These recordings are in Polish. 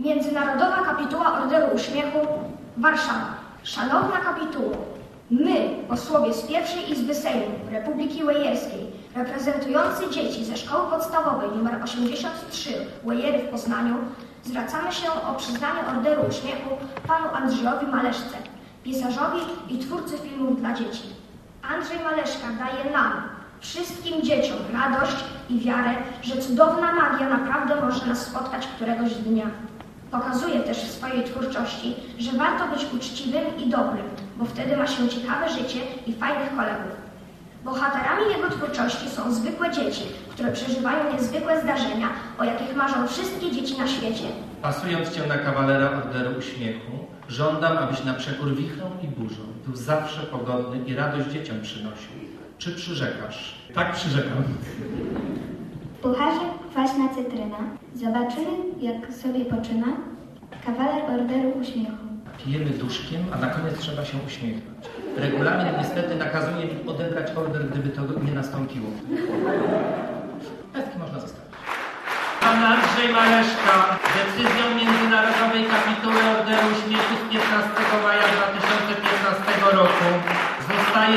Międzynarodowa Kapituła Orderu Uśmiechu, Warszawa. Szanowna Kapituło, my, posłowie z pierwszej Izby Sejmu Republiki Łejerskiej, reprezentujący dzieci ze Szkoły Podstawowej nr 83 Łejery w Poznaniu, zwracamy się o przyznanie Orderu Uśmiechu panu Andrzejowi Maleszce, pisarzowi i twórcy filmów dla dzieci. Andrzej Maleszka daje nam, wszystkim dzieciom, radość i wiarę, że cudowna magia naprawdę może nas spotkać któregoś dnia. Pokazuje też w swojej twórczości, że warto być uczciwym i dobrym, bo wtedy ma się ciekawe życie i fajnych kolegów. Bohaterami jego twórczości są zwykłe dzieci, które przeżywają niezwykłe zdarzenia, o jakich marzą wszystkie dzieci na świecie. Pasując Cię na kawalera Orderu Uśmiechu, żądam, abyś na przekór wichrom i burzom był zawsze pogodny i radość dzieciom przynosił. Czy przyrzekasz? Tak, przyrzekam. W pucharze kwaśna cytryna. Zobaczymy, jak sobie poczyna kawaler Orderu Uśmiechu. Pijemy duszkiem, a na koniec trzeba się uśmiechnąć. Regulamin niestety nakazuje mi odebrać order, gdyby to nie nastąpiło. Pestki można zostawić. Pan Andrzej Maleszka decyzją Międzynarodowej Kapituły Orderu Uśmiechu z 15 maja 2015 roku zostaje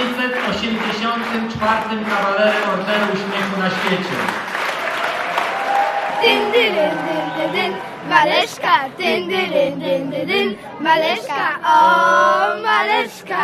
984. kawalerem Orderu Uśmiechu na świecie. Dyn, dyn, dyn, dyn, dyn, Maleszka, dyn, dyn, dyn, dyn, dyn, dyn, Maleszka, o Maleszka.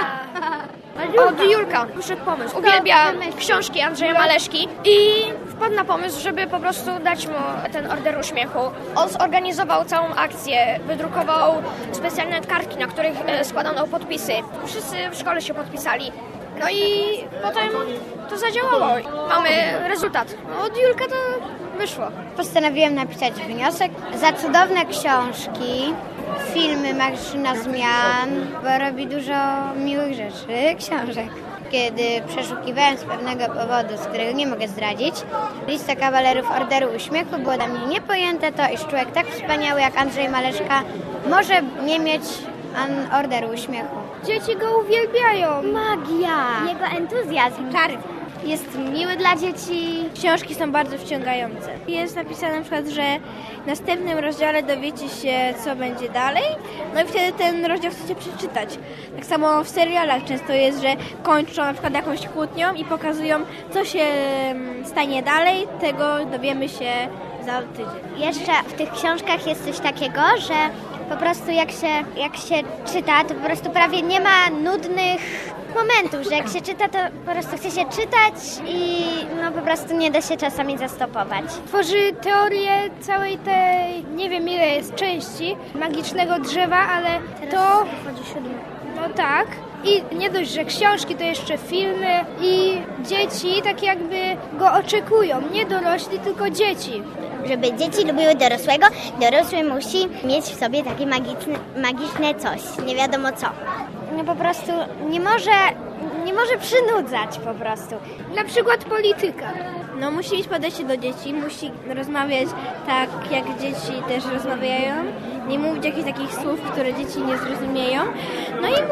Od Julka wyszedł pomysł. Uwielbia książki Andrzeja Maleszki i wpadł na pomysł, żeby po prostu dać mu ten Order Uśmiechu. On zorganizował całą akcję, wydrukował specjalne kartki, na których składano podpisy. Wszyscy w szkole się podpisali. No i potem to zadziałało. Mamy rezultat. Od Julka to wyszło. Postanowiłem napisać wniosek za cudowne książki, filmy Maszyna Zmian, bo robi dużo miłych rzeczy, książek. Kiedy przeszukiwałem z pewnego powodu, z którego nie mogę zdradzić, listę kawalerów Orderu Uśmiechu, było dla mnie niepojęte to, iż człowiek tak wspaniały jak Andrzej Maleszka może nie mieć Orderu Uśmiechu. Dzieci go uwielbiają. Magia! Jego entuzjazm. Czary. Jest miły dla dzieci. Książki są bardzo wciągające. Jest napisane na przykład, że w następnym rozdziale dowiecie się, co będzie dalej. No i wtedy ten rozdział chcecie przeczytać. Tak samo w serialach często jest, że kończą na przykład jakąś kłótnią i pokazują, co się stanie dalej. Tego dowiemy się za tydzień. Jeszcze w tych książkach jest coś takiego, że po prostu jak się czyta, to po prostu prawie nie ma nudnych momentów, że jak się czyta, to po prostu chce się czytać i no po prostu nie da się czasami zastopować. Tworzy teorię całej tej, nie wiem ile jest części, magicznego drzewa, ale to... No tak. I nie dość, że książki, to jeszcze filmy i dzieci tak jakby go oczekują. Nie dorośli, tylko dzieci. Żeby dzieci lubiły dorosłego, dorosły musi mieć w sobie takie magiczne coś, nie wiadomo co. No po prostu nie może przynudzać po prostu. Na przykład polityka. No musi mieć podejście do dzieci, musi rozmawiać tak, jak dzieci też rozmawiają. Nie mówić jakichś takich słów, które dzieci nie zrozumieją. No i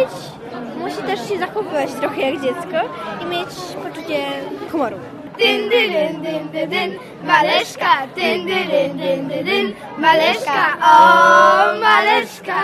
musi też się zachowywać trochę jak dziecko i mieć poczucie humoru. Dyn, dyn, dyn, dyn, dyn, dyn, Maleszka, dyn, dyn, dyn, dyn, dyn, dyn, Maleszka, o Maleszka.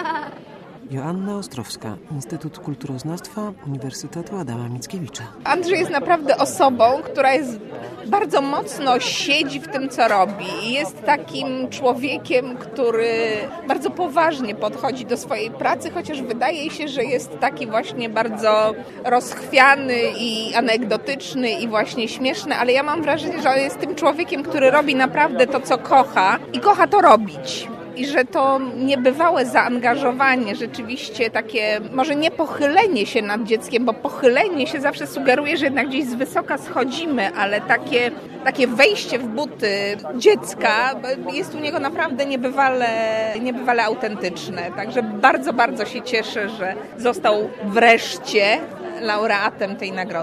Joanna Ostrowska, Instytut Kulturoznawstwa Uniwersytetu Adama Mickiewicza. Andrzej jest naprawdę osobą, która jest bardzo mocno siedzi w tym, co robi. Jest takim człowiekiem, który bardzo poważnie podchodzi do swojej pracy, chociaż wydaje się, że jest taki właśnie bardzo rozchwiany i anegdotyczny i właśnie śmieszny, ale ja mam wrażenie, że on jest tym człowiekiem, który robi naprawdę to, co kocha i kocha to robić. I że to niebywałe zaangażowanie, rzeczywiście takie, może nie pochylenie się nad dzieckiem, bo pochylenie się zawsze sugeruje, że jednak gdzieś z wysoka schodzimy, ale takie wejście w buty dziecka jest u niego naprawdę niebywale autentyczne. Także bardzo, bardzo się cieszę, że został wreszcie laureatem tej nagrody.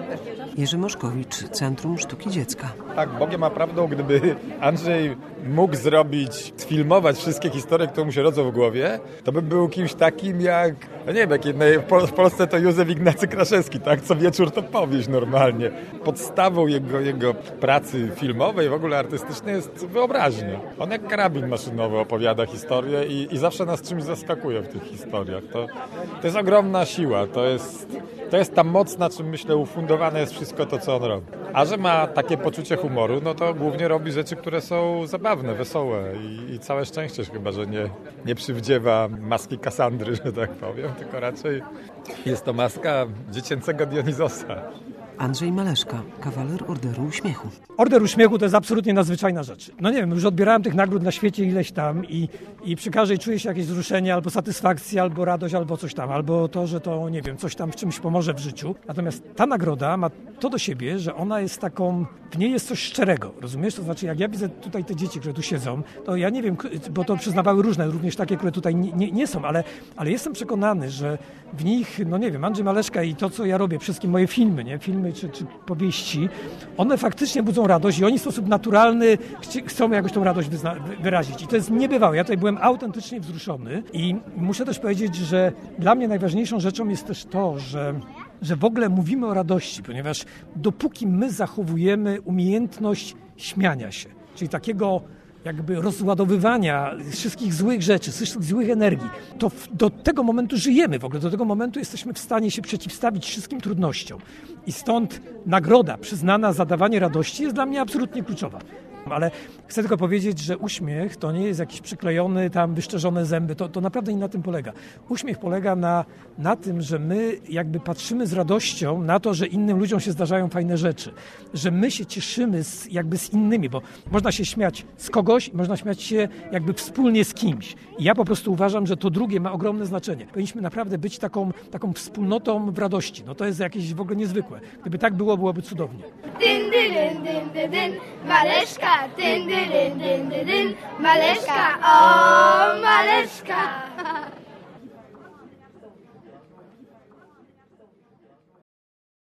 Jerzy Moszkowicz, Centrum Sztuki Dziecka. Tak, Bogiem a prawdą, gdyby Andrzej mógł sfilmować wszystkie historie, które mu się rodzą w głowie, to by był kimś takim jak, no nie wiem, w Polsce to Józef Ignacy Kraszewski, tak? Co wieczór to powieść normalnie. Podstawą jego pracy filmowej, w ogóle artystycznej jest wyobraźnia. On jak karabin maszynowy opowiada historię i zawsze nas czymś zaskakuje w tych historiach. To jest ogromna siła, to jest ta moc, na czym myślę ufundowane jest wszystko to, co on robi. A że ma takie poczucie humoru, no to głównie robi rzeczy, które są zabawne, wesołe i całe szczęście chyba, że nie przywdziewa maski Kasandry, że tak powiem, tylko raczej jest to maska dziecięcego Dionizosa. Andrzej Maleszka, kawaler Orderu Uśmiechu. Order Uśmiechu to jest absolutnie nadzwyczajna rzecz. No nie wiem, już odbierałem tych nagród na świecie ileś tam i przy każdej czuję się jakieś wzruszenie, albo satysfakcję, albo radość, albo coś tam, albo to, że to, nie wiem, coś tam w czymś pomoże w życiu. Natomiast ta nagroda ma to do siebie, że ona jest taką, w niej jest coś szczerego, rozumiesz? To znaczy, jak ja widzę tutaj te dzieci, które tu siedzą, to ja nie wiem, bo to przyznawały różne, również takie, które tutaj nie są, ale jestem przekonany, że w nich, no nie wiem, Andrzej Maleszka i to, co ja robię, wszystkie moje filmy, nie? Filmy czy powieści, one faktycznie budzą radość i oni w sposób naturalny chcą jakoś tą radość wyrazić. I to jest niebywałe. Ja tutaj byłem autentycznie wzruszony i muszę też powiedzieć, że dla mnie najważniejszą rzeczą jest też to, że w ogóle mówimy o radości, ponieważ dopóki my zachowujemy umiejętność śmiania się, czyli takiego jakby rozładowywania wszystkich złych rzeczy, wszystkich złych energii, to do tego momentu żyjemy w ogóle, do tego momentu jesteśmy w stanie się przeciwstawić wszystkim trudnościom. I stąd nagroda przyznana za dawanie radości jest dla mnie absolutnie kluczowa. Ale chcę tylko powiedzieć, że uśmiech to nie jest jakiś przyklejony, tam wyszczerzone zęby, to naprawdę nie na tym polega. Uśmiech polega na tym, że my jakby patrzymy z radością na to, że innym ludziom się zdarzają fajne rzeczy, że my się cieszymy jakby z innymi, bo można się śmiać z kogoś, można śmiać się jakby wspólnie z kimś. I ja po prostu uważam, że to drugie ma ogromne znaczenie. Powinniśmy naprawdę być taką wspólnotą w radości. No to jest jakieś w ogóle niezwykłe. Gdyby tak było, byłoby cudownie. Dyn, dyn, dyn, dyn, dyn, Maleszka, dyn, dyn, dyn, dyn, dyn, Maleszka, o, Maleszka.